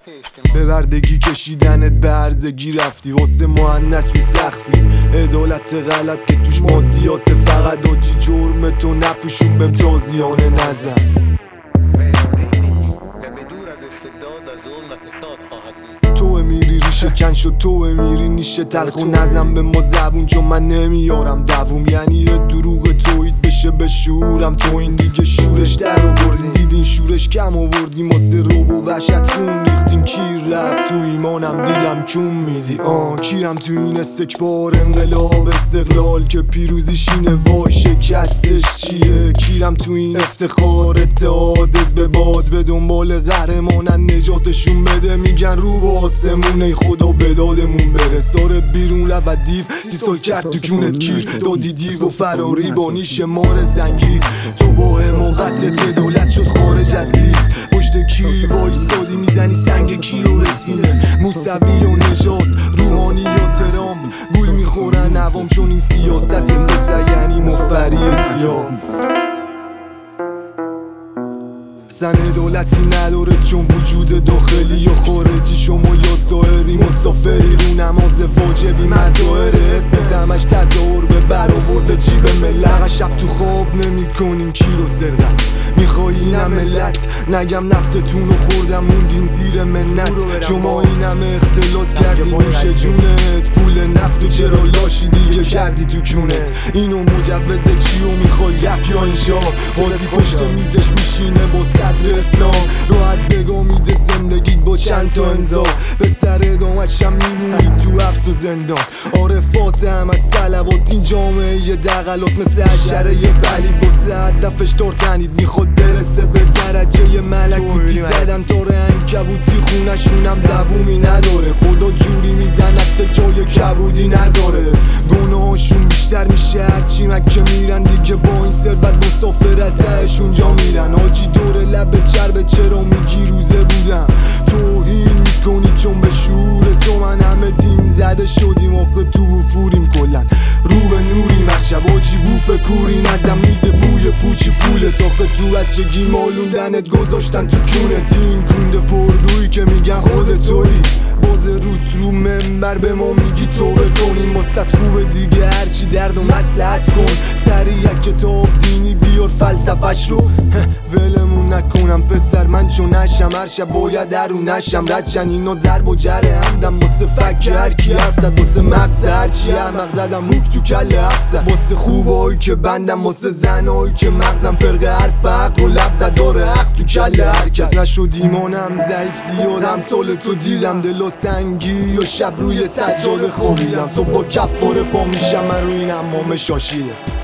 ببردگی کشیدنت به هرزگی رفتی واسه مهندس رو سخفی عدالت غلط که توش مادیات فقط آجی جرم تو نپوشون بهم تازیانه نزن تو میری ریشه کن شد تو میری نیشه تلخ و نزن به ما زبون چون من نمیارم دووم یعنی یه دروغ تویید بشه به شعورم تو این دیگه شورش در آوردیم دیدین شورش کم آوردیم واسه روب و وحشت خون ریختیم کیر رفت تو ایمانم دیدم کون میدی کیرم تو این استکبار انقلاب استقلال که پیروزی شینه وای شکستش چیه کیرم تو این افتخار اتحاد حزب باد به دنبال قهرمانن نجاتشون بده میگن رو با آسمون ای خدا به دادمون برساره بیرون رو و دیو 30 سال کرد تو جونت کیر دادی دیو و فراری با نیش مار زنگی تو با حماقتت دولت شد خارج از لیست پشت کی وایستادی میزنی سنگ کی رو بسینه موسوی و نژاد روحانی یا ترامپ گول میخورن عوام چون این سیاست مثل یعنی مفری سیاه سن دولتی نداره چون وجود داخلی یا خارجی شما یا ظاهری مسافری رو نماز واجبی مظاهر اسمت همش تظاهر به برآورد جیب ملت شب تو خواب نمی کنین کیر و سرقت میخوایی اینم ملت نگم نفتتون رو خوردم موندین زیر منت شما این همه اختلاس کردی نوش جونت پول نفت و چرا لاشی دیگه کردی تو کونت اینو مجوز چی و میخوای رپ یا اینشا قاضی پشت میزش میشینه با صدر اسلام راحت نگاه میده زندگیت با چند تا امضا به سر ادامتشم میمونی تو حبس و زندان آره فاتحم از صلوات این جامعه یه دقلات مثل حشره یه بلید باسه هدفش ترتنید میخواد برسه به درجه ملکوتی زدن تاره عنکبوتی خونشونم دوومی نداره خدا جوری میزند جای کبودی نذاره گناهاشون بیشتر میشه هرچی مکه میرن دیگه با این ثروت مسافرت تهش اونجا میرن حاجی دور لب چرب چرا میگی روزه بودم توهین میکنی چون به شعور تو من همه دین زده شدیم آخه تو بفوریم کلن رو به نوری مخشب حاجی بوف کوری ندم میده بوی پوچی پولت آخه تو بچگی مالوندنت گذاشتن تو کونت این کونده پردویی که میگن خود تویی باز روت رو منبر به ما میگی توبه کنیم واسه خوبه دیگه هرچی درد و مصلحت کن سری یک کتاب دینی بیار فلسفش رو ولمون نکنم پسر من چون نشم هر شب باید درون نشم ردشن اینا ضرب و جره همدم واسه فکر هر کی حرف زد واسه مغز هرچی احمق زدم موک تو کله حرف زد واسه خوبایی که بندم واسه زنایی که مغزم فرق حرف حق و لفظ داره حق تو کله هر کس نشد ایمانم ضعیف زیادم سال تو دیدم دل سنگی یا شب روی سجاده خوابیدم صبح با کفاره پا میشم من روی این حمام شاشیده